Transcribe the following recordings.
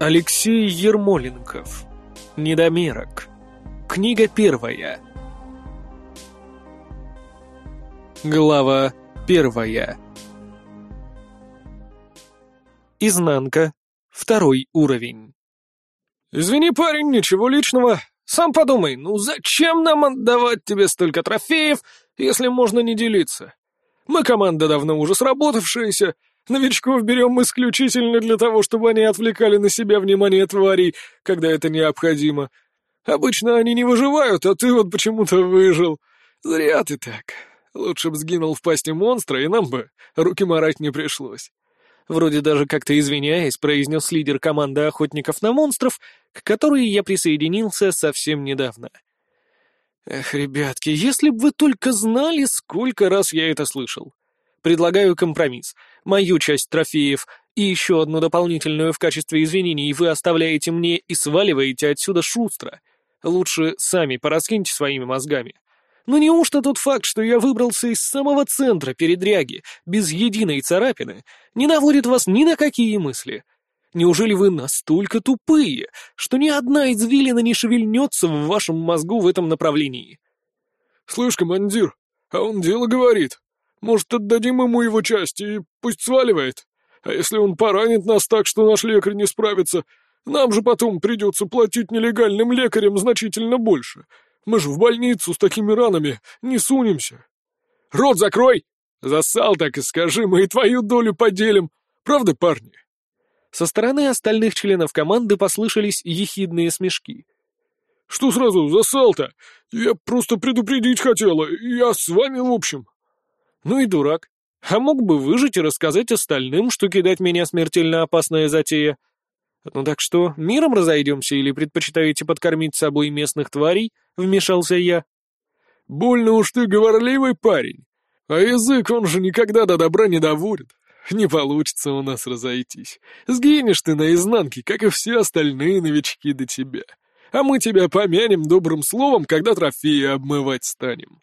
Алексей Ермоленков. Недомерок. Книга первая. Глава первая. Изнанка. Второй уровень. «Извини, парень, ничего личного. Сам подумай, ну зачем нам отдавать тебе столько трофеев, если можно не делиться? Мы команда давно уже сработавшаяся. Новичков берем исключительно для того, чтобы они отвлекали на себя внимание тварей, когда это необходимо. Обычно они не выживают, а ты вот почему-то выжил. Зря ты так. Лучше б сгинул в пасти монстра, и нам бы руки марать не пришлось». Вроде даже как-то извиняясь, произнес лидер команды охотников на монстров, к которой я присоединился совсем недавно. Эх, ребятки, если бы вы только знали, сколько раз я это слышал. Предлагаю компромисс. Мою часть трофеев и еще одну дополнительную в качестве извинений вы оставляете мне и сваливаете отсюда шустро. Лучше сами пораскиньте своими мозгами. Но неужто тот факт, что я выбрался из самого центра передряги, без единой царапины, не наводит вас ни на какие мысли? Неужели вы настолько тупые, что ни одна извилина не шевельнется в вашем мозгу в этом направлении? «Слышь, командир, а он дело говорит. Может, отдадим ему его часть и пусть сваливает? А если он поранит нас так, что наш лекарь не справится, нам же потом придется платить нелегальным лекарям значительно больше. Мы же в больницу с такими ранами не сунемся». «Рот закрой! Зассал так и скажи, мы и твою долю поделим. Правда, парни?» Со стороны остальных членов команды послышались ехидные смешки. «Что сразу зассал-то? Я просто предупредить хотела. Я с вами в общем». «Ну и дурак. А мог бы выжить и рассказать остальным, что кидать меня смертельно опасная затея. Ну так что, миром разойдемся или предпочитаете подкормить собой местных тварей?» — вмешался я. «Больно уж ты говорливый парень. А язык он же никогда до добра не доводит. Не получится у нас разойтись. Сгинешь ты наизнанке, как и все остальные новички до тебя. А мы тебя помянем добрым словом, когда трофеи обмывать станем».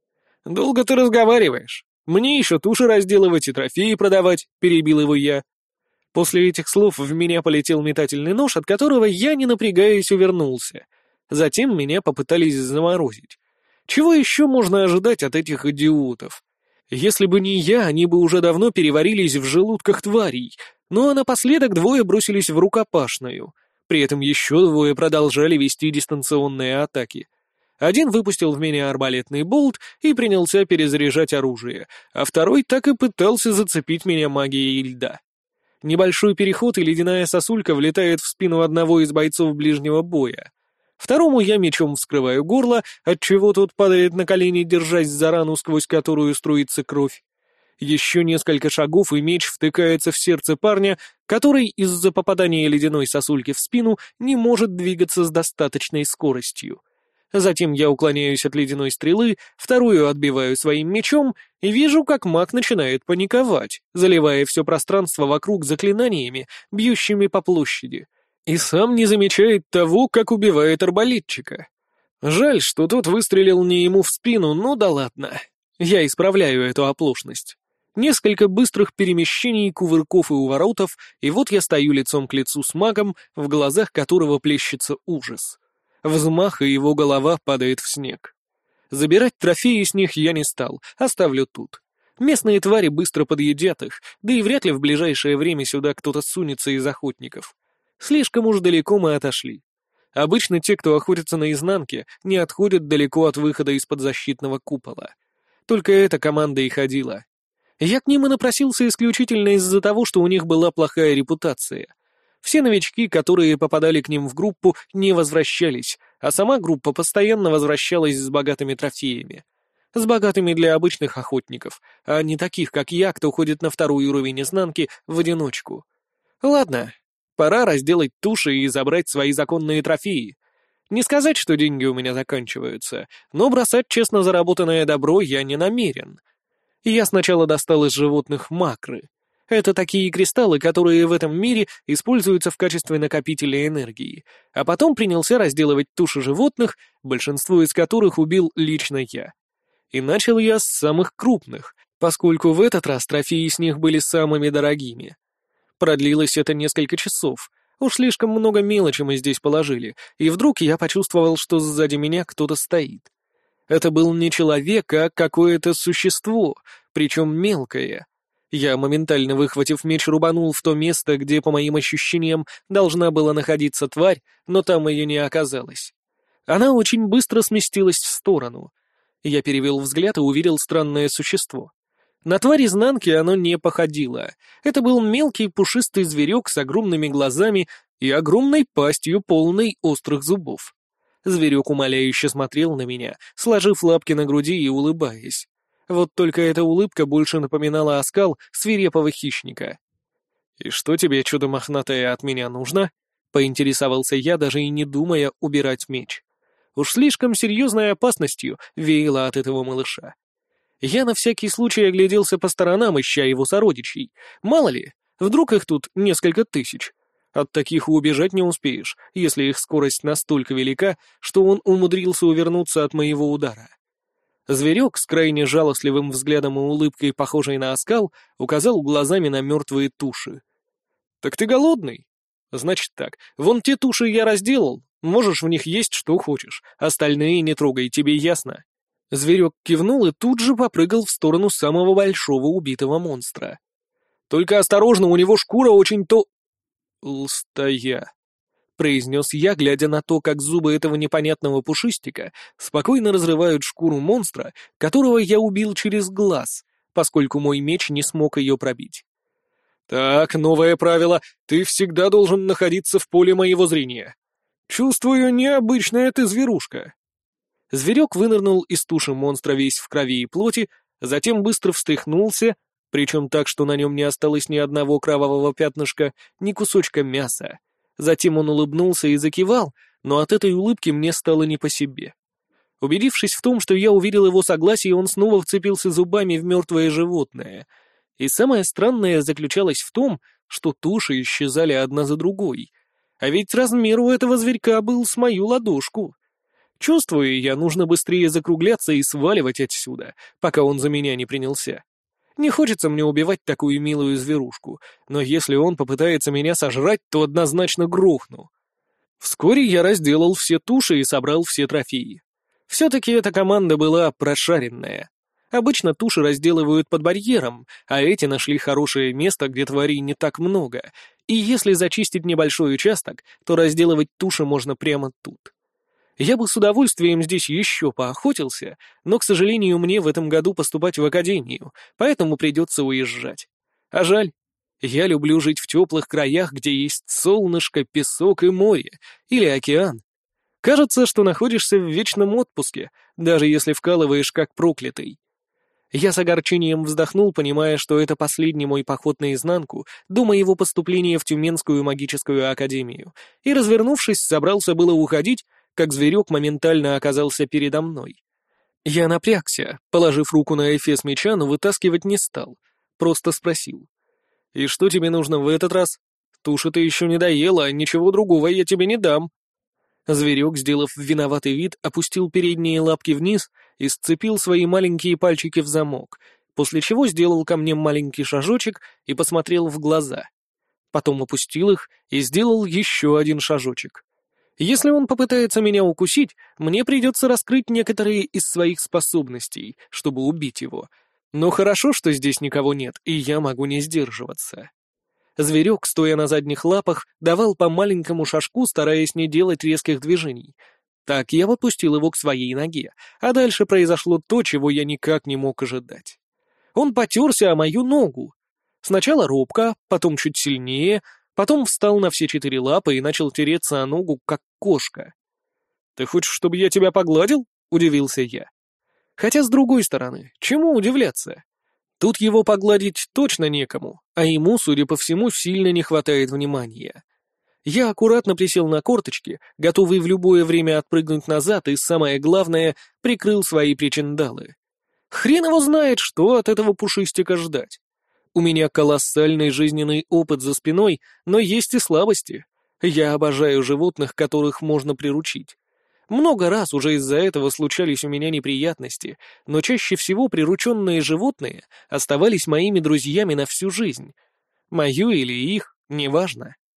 «Долго ты разговариваешь. Мне еще туши разделывать и трофеи продавать», — перебил его я. После этих слов в меня полетел метательный нож, от которого я, не напрягаясь, увернулся. Затем меня попытались заморозить. Чего еще можно ожидать от этих идиотов? Если бы не я, они бы уже давно переварились в желудках тварей, ну а напоследок двое бросились в рукопашную. При этом еще двое продолжали вести дистанционные атаки. Один выпустил в меня арбалетный болт и принялся перезаряжать оружие, а второй так и пытался зацепить меня магией льда. Небольшой переход, и ледяная сосулька влетает в спину одного из бойцов ближнего боя. Второму я мечом вскрываю горло, отчего тот падает на колени, держась за рану, сквозь которую струится кровь. Еще несколько шагов, и меч втыкается в сердце парня, который из-за попадания ледяной сосульки в спину не может двигаться с достаточной скоростью. Затем я уклоняюсь от ледяной стрелы, вторую отбиваю своим мечом и вижу, как маг начинает паниковать, заливая все пространство вокруг заклинаниями, бьющими по площади. И сам не замечает того, как убивает арбалетчика. Жаль, что тот выстрелил не ему в спину, но да ладно. Я исправляю эту оплошность. Несколько быстрых перемещений, кувырков и уворотов, и вот я стою лицом к лицу с магом, в глазах которого плещется ужас. Взмах, и его голова падает в снег. Забирать трофеи с них я не стал, оставлю тут. Местные твари быстро подъедят их, да и вряд ли в ближайшее время сюда кто-то сунется из охотников. Слишком уж далеко мы отошли. Обычно те, кто охотится на изнанке, не отходят далеко от выхода из-под защитного купола. Только эта команда и ходила. Я к ним и напросился исключительно из-за того, что у них была плохая репутация. Все новички, которые попадали к ним в группу, не возвращались, а сама группа постоянно возвращалась с богатыми трофеями. С богатыми для обычных охотников, а не таких, как я, кто ходит на второй уровень изнанки в одиночку. Ладно, пора разделать туши и забрать свои законные трофеи. Не сказать, что деньги у меня заканчиваются, но бросать честно заработанное добро я не намерен. Я сначала достал из животных макры. Это такие кристаллы, которые в этом мире используются в качестве накопителя энергии, а потом принялся разделывать туши животных, большинство из которых убил лично я. И начал я с самых крупных, поскольку в этот раз трофеи с них были самыми дорогими. Продлилось это несколько часов. Уж слишком много мелочи мы здесь положили, и вдруг я почувствовал, что сзади меня кто-то стоит. Это был не человек, а какое-то существо, причем мелкое. Я, моментально выхватив меч, рубанул в то место, где, по моим ощущениям, должна была находиться тварь, но там ее не оказалось. Она очень быстро сместилась в сторону. Я перевел взгляд и увидел странное существо. На тварь изнанки оно не походило. Это был мелкий пушистый зверек с огромными глазами и огромной пастью, полной острых зубов. Зверек умоляюще смотрел на меня, сложив лапки на груди и улыбаясь. Вот только эта улыбка больше напоминала оскал свирепого хищника. «И что тебе, чудо мохнатое, от меня нужно?» — поинтересовался я, даже и не думая убирать меч. Уж слишком серьезной опасностью веяло от этого малыша. Я на всякий случай огляделся по сторонам, ища его сородичей. Мало ли, вдруг их тут несколько тысяч. От таких убежать не успеешь, если их скорость настолько велика, что он умудрился увернуться от моего удара. Зверек с крайне жалостливым взглядом и улыбкой, похожей на оскал, указал глазами на мертвые туши. «Так ты голодный? Значит так, вон те туши я разделал, можешь в них есть что хочешь, остальные не трогай, тебе ясно?» Зверек кивнул и тут же попрыгал в сторону самого большого убитого монстра. «Только осторожно, у него шкура очень «Толстая», — произнес я, глядя на то, как зубы этого непонятного пушистика спокойно разрывают шкуру монстра, которого я убил через глаз, поскольку мой меч не смог ее пробить. «Так, новое правило, ты всегда должен находиться в поле моего зрения. Чувствую, необычная ты зверушка». Зверек вынырнул из туши монстра весь в крови и плоти, затем быстро встряхнулся, причем так, что на нем не осталось ни одного кровавого пятнышка, ни кусочка мяса. Затем он улыбнулся и закивал, но от этой улыбки мне стало не по себе. Убедившись в том, что я увидел его согласие, он снова вцепился зубами в мертвое животное. И самое странное заключалось в том, что туши исчезали одна за другой. А ведь размер у этого зверька был с мою ладошку. Чувствую я, нужно быстрее закругляться и сваливать отсюда, пока он за меня не принялся. Не хочется мне убивать такую милую зверушку, но если он попытается меня сожрать, то однозначно грохну. Вскоре я разделал все туши и собрал все трофеи. Все-таки эта команда была прошаренная. Обычно туши разделывают под барьером, а эти нашли хорошее место, где тварей не так много, и если зачистить небольшой участок, то разделывать туши можно прямо тут. Я бы с удовольствием здесь еще поохотился, но, к сожалению, мне в этом году поступать в академию, поэтому придется уезжать. А жаль. Я люблю жить в теплых краях, где есть солнышко, песок и море, или океан. Кажется, что находишься в вечном отпуске, даже если вкалываешь как проклятый. Я с огорчением вздохнул, понимая, что это последний мой поход наизнанку до моего поступления в Тюменскую магическую академию, и, развернувшись, собрался было уходить, как зверек моментально оказался передо мной. Я напрягся, положив руку на эфес меча, но вытаскивать не стал. Просто спросил. «И что тебе нужно в этот раз? Туши ты еще не доела, а ничего другого я тебе не дам». Зверек, сделав виноватый вид, опустил передние лапки вниз и сцепил свои маленькие пальчики в замок, после чего сделал ко мне маленький шажочек и посмотрел в глаза. Потом опустил их и сделал еще один шажочек. Если он попытается меня укусить, мне придется раскрыть некоторые из своих способностей, чтобы убить его. Но хорошо, что здесь никого нет, и я могу не сдерживаться. Зверек, стоя на задних лапах, давал по маленькому шажку, стараясь не делать резких движений. Так я подпустил его к своей ноге, а дальше произошло то, чего я никак не мог ожидать. Он потерся о мою ногу. Сначала робко, потом чуть сильнее, потом встал на все 4 лапы и начал тереться о ногу, как кошка. «Ты хочешь, чтобы я тебя погладил?» — удивился я. Хотя, с другой стороны, чему удивляться? Тут его погладить точно некому, а ему, судя по всему, сильно не хватает внимания. Я аккуратно присел на корточки, готовый в любое время отпрыгнуть назад, и, самое главное, прикрыл свои причиндалы. Хрен его знает, что от этого пушистика ждать. У меня колоссальный жизненный опыт за спиной, но есть и слабости. Я обожаю животных, которых можно приручить. Много раз уже из-за этого случались у меня неприятности, но чаще всего прирученные животные оставались моими друзьями на всю жизнь. Мою или их, неважно.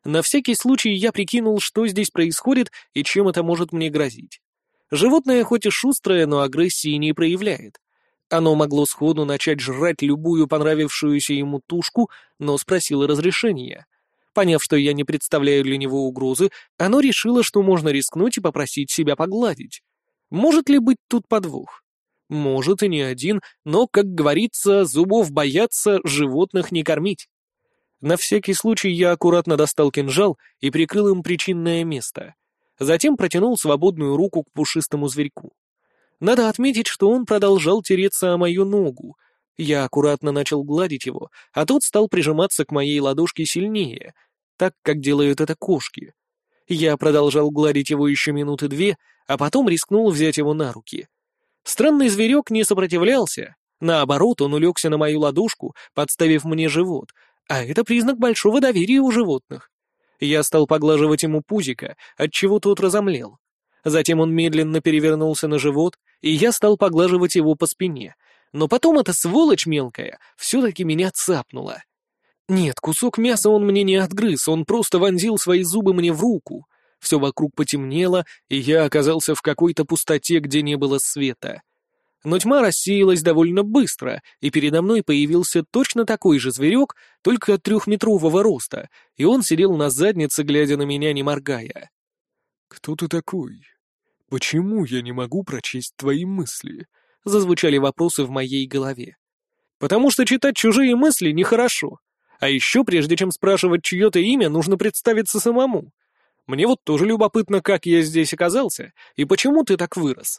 На всякий случай я прикинул, что здесь происходит и чем это может мне грозить. Животное хоть и шустрое, но агрессии не проявляет. Оно могло сходу начать жрать любую понравившуюся ему тушку, но спросило разрешения. Поняв, что я не представляю для него угрозы, оно решило, что можно рискнуть и попросить себя погладить. Может ли быть тут подвох? Может и не один, но, как говорится, зубов бояться, животных не кормить. На всякий случай я аккуратно достал кинжал и прикрыл им причинное место. Затем протянул свободную руку к пушистому зверьку. Надо отметить, что он продолжал тереться о мою ногу. Я аккуратно начал гладить его, а тот стал прижиматься к моей ладошке сильнее, так, как делают это кошки. Я продолжал гладить его еще минуты две, а потом рискнул взять его на руки. Странный зверек не сопротивлялся. Наоборот, он улегся на мою ладошку, подставив мне живот, а это признак большого доверия у животных. Я стал поглаживать ему пузико, отчего тот разомлел. Затем он медленно перевернулся на живот, и я стал поглаживать его по спине. Но потом эта сволочь мелкая все-таки меня цапнула. Нет, кусок мяса он мне не отгрыз, он просто вонзил свои зубы мне в руку. Все вокруг потемнело, и я оказался в какой-то пустоте, где не было света. Но тьма рассеялась довольно быстро, и передо мной появился точно такой же зверек, только 3-метрового роста, и он сидел на заднице, глядя на меня, не моргая. «Кто ты такой? Почему я не могу прочесть твои мысли?» — зазвучали вопросы в моей голове. «Потому что читать чужие мысли нехорошо. А еще, прежде чем спрашивать чье-то имя, нужно представиться самому. Мне вот тоже любопытно, как я здесь оказался, и почему ты так вырос.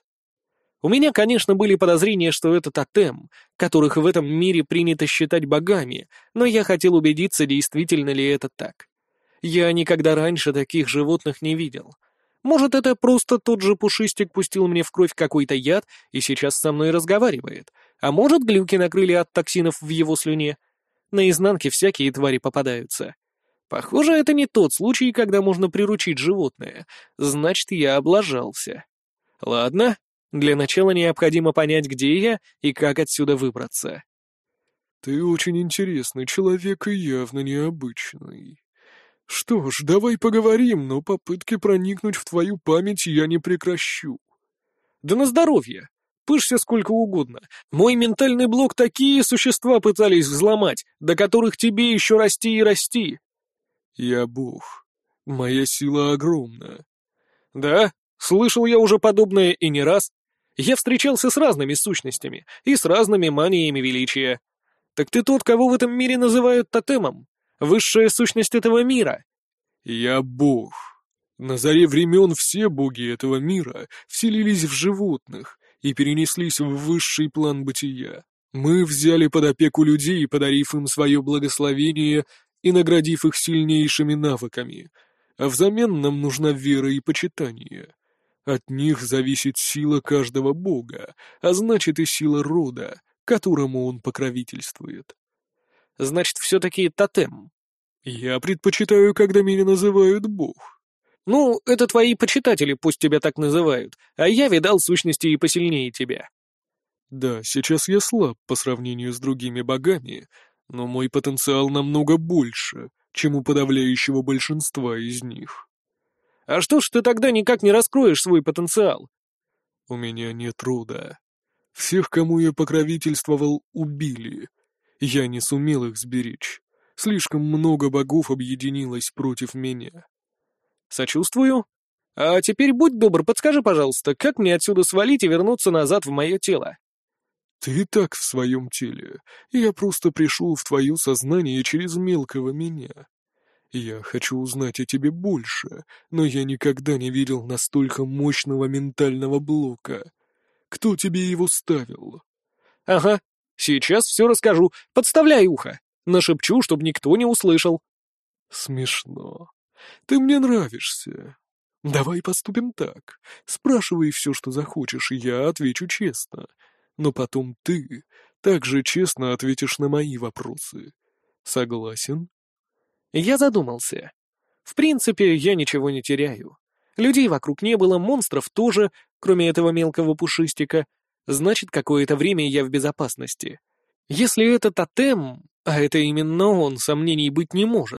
У меня, конечно, были подозрения, что это тотем, которых в этом мире принято считать богами, но я хотел убедиться, действительно ли это так. Я никогда раньше таких животных не видел. Может, это просто тот же пушистик пустил мне в кровь какой-то яд и сейчас со мной разговаривает, а может, глюки накрыли от токсинов в его слюне. На изнанке всякие твари попадаются. Похоже, это не тот случай, когда можно приручить животное. Значит, я облажался. Ладно, для начала необходимо понять, где я и как отсюда выбраться. «Ты очень интересный человек и явно необычный. Что ж, давай поговорим, но попытки проникнуть в твою память я не прекращу». Да на здоровье. Пышься сколько угодно. Мой ментальный блок такие существа пытались взломать, до которых тебе еще расти и расти. «Я бог. Моя сила огромна». Да, слышал я уже подобное и не раз. Я встречался с разными сущностями и с разными маниями величия. Так ты тот, кого в этом мире называют тотемом? Высшая сущность этого мира? «Я бог. На заре времен все боги этого мира вселились в животных и перенеслись в высший план бытия. Мы взяли под опеку людей, подарив им свое благословение и наградив их сильнейшими навыками, а взамен нам нужна вера и почитание. От них зависит сила каждого бога, а значит и сила рода, которому он покровительствует». Значит, все-таки тотем. «Я предпочитаю, когда меня называют бог». Ну, это твои почитатели пусть тебя так называют, а я видал сущности и посильнее тебя. Да, сейчас я слаб по сравнению с другими богами, но мой потенциал намного больше, чем у подавляющего большинства из них. А что ж ты тогда никак не раскроешь свой потенциал? У меня нет рода. Всех, кому я покровительствовал, убили. Я не сумел их сберечь. Слишком много богов объединилось против меня. Сочувствую. А теперь будь добр, подскажи, пожалуйста, как мне отсюда свалить и вернуться назад в мое тело? Ты и так в своем теле. Я просто пришел в твое сознание через мелкого меня. Я хочу узнать о тебе больше, но я никогда не видел настолько мощного ментального блока. Кто тебе его ставил? Ага, сейчас все расскажу. Подставляй ухо. Нашепчу, чтобы никто не услышал. Смешно. Ты мне нравишься. Давай поступим так. Спрашивай все, что захочешь, и я отвечу честно. Но потом ты также честно ответишь на мои вопросы. Согласен? Я задумался. В принципе, я ничего не теряю. Людей вокруг не было, монстров тоже, кроме этого мелкого пушистика. Значит, какое-то время я в безопасности. Если это тотем, а это именно он, сомнений быть не может,